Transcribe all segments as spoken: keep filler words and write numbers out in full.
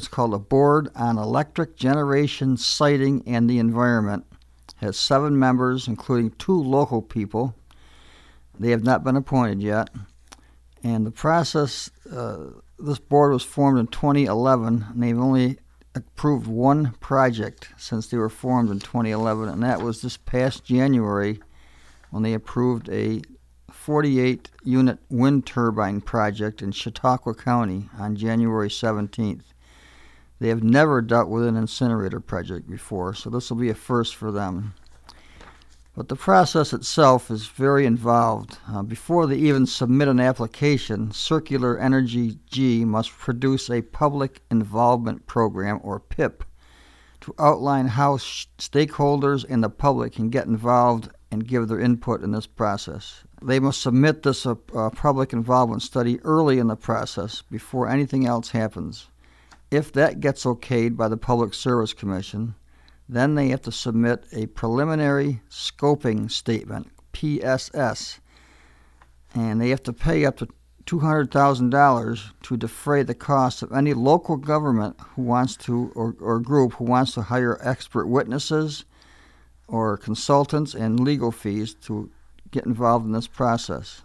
it's called a Board on Electric Generation, Siting, and the Environment. It has seven members, including two local people. They have not been appointed yet. And the process, uh, this board was formed in twenty eleven, and they've only approved one project since they were formed in twenty eleven, and that was this past January when they approved a forty-eight unit wind turbine project in Chautauqua County on January seventeenth. They have never dealt with an incinerator project before, so this will be a first for them. But the process itself is very involved. Uh, before they even submit an application, Circular Energy G must produce a Public Involvement Program, or P I P, to outline how sh- stakeholders and the public can get involved and give their input in this process. They must submit this uh, uh, public involvement study early in the process before anything else happens. If that gets okayed by the Public Service Commission, then they have to submit a preliminary scoping statement, P S S, and they have to pay up to two hundred thousand dollars to defray the cost of any local government who wants to, or, or group who wants to hire expert witnesses or consultants and legal fees to get involved in this process.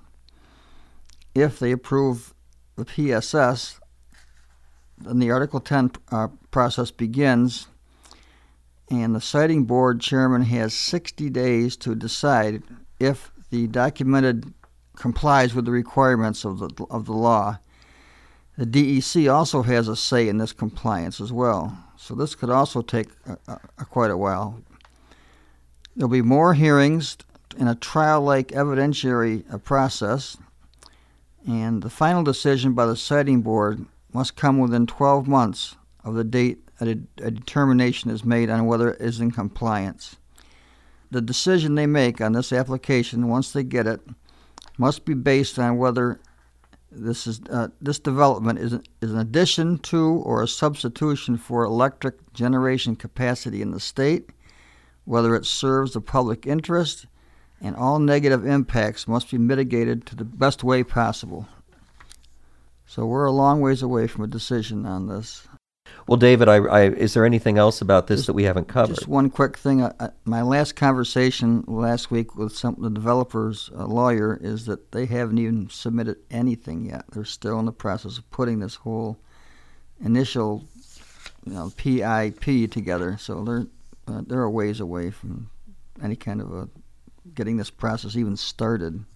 If they approve the P S S, then the Article ten uh, process begins, and the siting board chairman has sixty days to decide if the documented complies with the requirements of the of the law. The D E C also has a say in this compliance as well, so this could also take a, a, a quite a while. There'll be more hearings in a trial-like evidentiary uh, process, and the final decision by the siting board must come within twelve months of the date A, a determination is made on whether it is in compliance. The decision they make on this application, once they get it, must be based on whether this is uh, this development is, is an addition to or a substitution for electric generation capacity in the state, whether it serves the public interest, and all negative impacts must be mitigated to the best way possible. So we're a long ways away from a decision on this. Well, David, I, I, is there anything else about this just, that we haven't covered? Just one quick thing. I, I, my last conversation last week with some the developer's uh, lawyer is that they haven't even submitted anything yet. They're still in the process of putting this whole initial, you know, P I P together. So they're uh, they're a ways away from any kind of a getting this process even started.